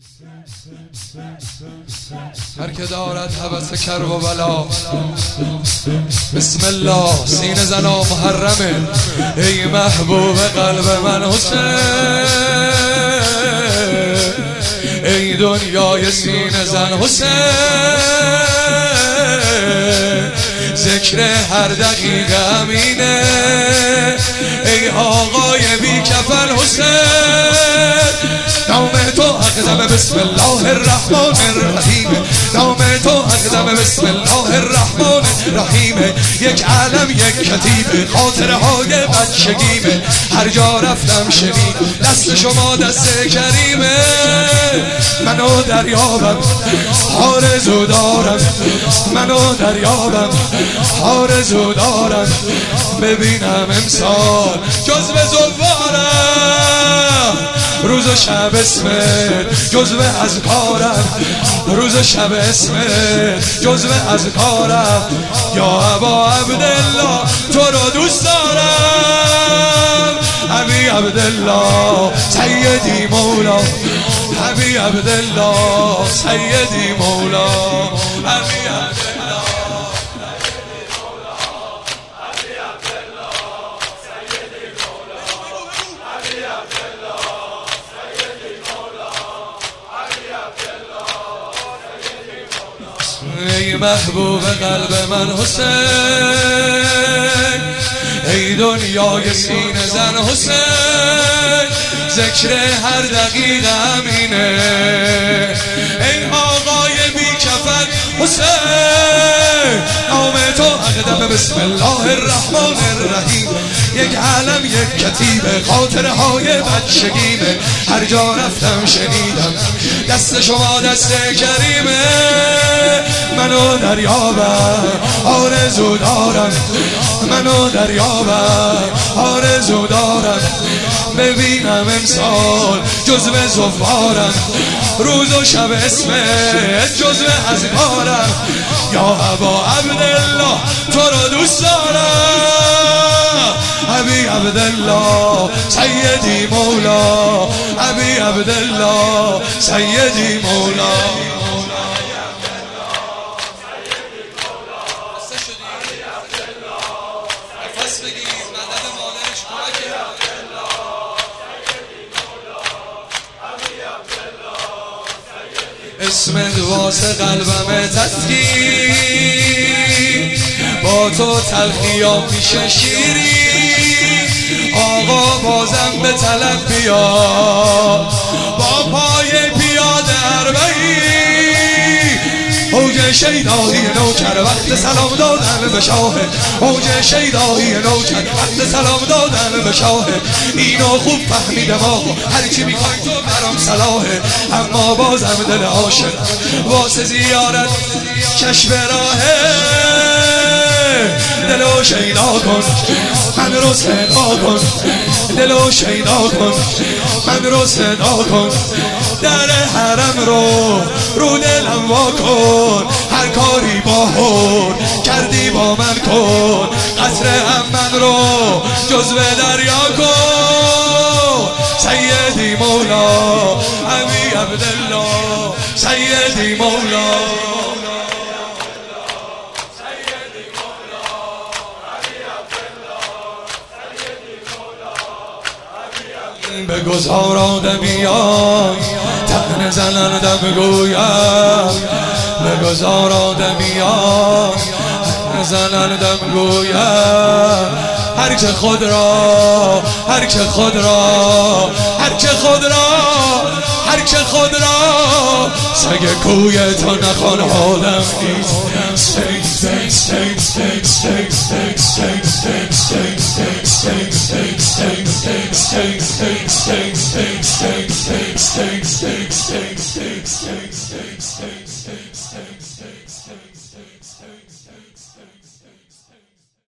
هر که دارد هوس کرب و بلا بسم الله سینه زنا محرمه. ای محبوب قلب من حسین، ای دنیای سینه زن حسین، ذکر هر دقیقه امینه. ای آقای بی کفن حسین، نام تو اقدم بسم الله الرحمن الرحیم، نام تو اقدم بسم الله الرحمن الرحیم. یک عالم یک کتیبه، خاطره های بچگیمه، هر جا رفتم شنید دست شما دست کریمه. منو دریابم آرزو دارم، منو دریابم آرزو دارم، ببینم امسال جزو زوارم، روز و شب اسمت جزو از کارم، روز و شب اسمت جزو از کارم. یا ابا عبدالله تو رو دوست دارم، ابی عبدالله سیدی مولا، ابی عبدالله سیدی مولا، ابی عبدالله ای محبوب قلب من حسین، ای دنیای سینه زن حسین، ذکر هر دقیقه امینه. ای آقای بی کفن حسین، نام تو اقدم بسم الله الرحمن الرحیم. یک عالم یک کتیبه، خاطره های بچگیمه، هر جا رفتم شنیدم دست شما دست کریمه. منو دریابم آرزو دارم، منو دریابم آرزو دارم، ببینم امسال جزو زوارم، روز و شب اسمت جزو از کارم. یا ابا عبدالله تو رو دوست دارم، ابی عبدالله سیدی مولا، ابی عبدالله سیدی مولا. اسمت واسه قلبم تسکین، با تو تلخیا پیش شیری. آقا بازم به طلب بیا، با پای پیاده اربعی. اوج شیدایی نوکر وقت سلام دادن به شاه، اوج شیدایی نوکر وقت سلام دادن به شاه. اینو خوب فهمیدم آقا، هرچی میخوای تو برام صلاحه، اما بازم دل عاشق واسه زیارت کشف راهه. دلو شیدا کن من رو صدا کن، دلو شیدا کن من رو صدا کن، در حرم رو دلم وا کن. هر کاری با هور کردی با من کن، قطره هم من رو جزو دریا کن. سیدی مولا، ابی عبدالله سیدی مولا. بگذار آدمیان تن زنندم گویم، بگذار آدمیان تن زنندم گویم. هر که خود را، هر که خود را، هر که خود را، هر که خود را سگ کوی تو نخوان آدم نیست. Stay.